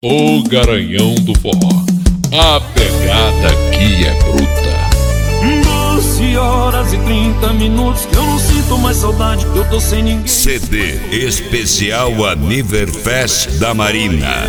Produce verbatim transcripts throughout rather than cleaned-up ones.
O Garanhão do Forró, a pegada aqui é bruta. doze horas e trinta minutos que eu não sinto mais saudade, que eu tô sem ninguém. C D especial Aniverfest da Marina.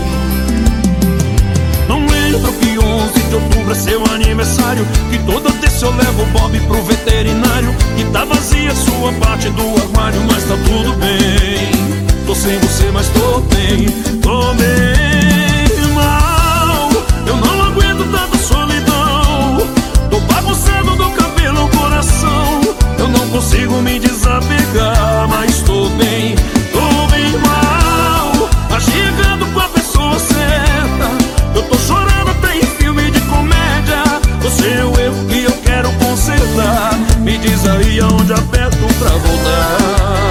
Não lembro que onze de outubro é seu aniversário, que toda terça eu levo o Bob pro veterinário, que tá vazia sua parte do armário, mas tá tudo bem. Tô sem você, mas tô bem, tô bem mal. Eu não aguento tanta solidão, tô bagunçado do cabelo ao coração. Eu não consigo me desapegar, mas tô bem, tô bem mal. Tá chegando com a pessoa certa, eu tô chorando até em filme de comédia. Você é o erro que eu quero consertar, me diz aí aonde aperto pra voltar.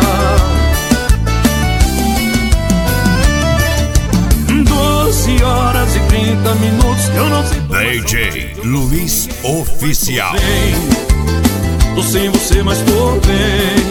doze horas e trinta minutos que eu não sei. D J Luiz Oficial. Tô sem você, mas tô bem.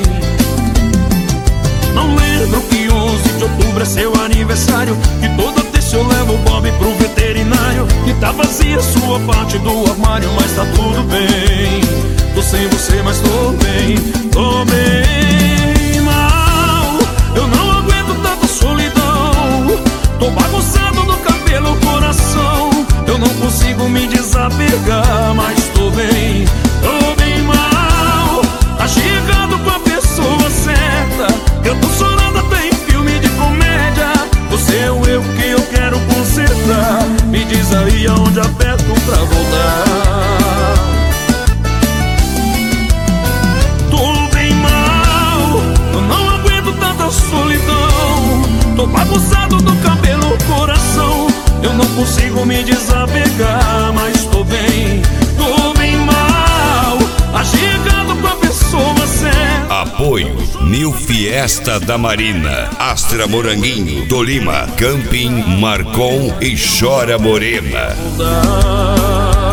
Não lembro que onze de outubro é seu aniversário, que toda terça eu levo o Bob pro veterinário, que tá vazia sua parte do armário, mas tá tudo bem. Tô sem você, mas tô bem, tô bem mal. Eu não aguento tanta solidão, tô bagunçado no cabelo, o coração. Eu não consigo me desapegar, mas tô bem, tô bem mal. Tá chegando com a pessoa certa, eu tô chorando até em filme de comédia. Você é o erro que eu quero consertar, me diz aí aonde aperto pra voltar. Tô bem mal, eu não aguento tanta solidão, tô bagunçado do cabelo ao coração. Eu não consigo me desapegar, mas tô bem, tô bem mal. Tá chegando com a pessoa certa. Apoio New Fiesta da Marina, Astra Moranguinho, Tolima, Camping, Marcon e Chora Morena.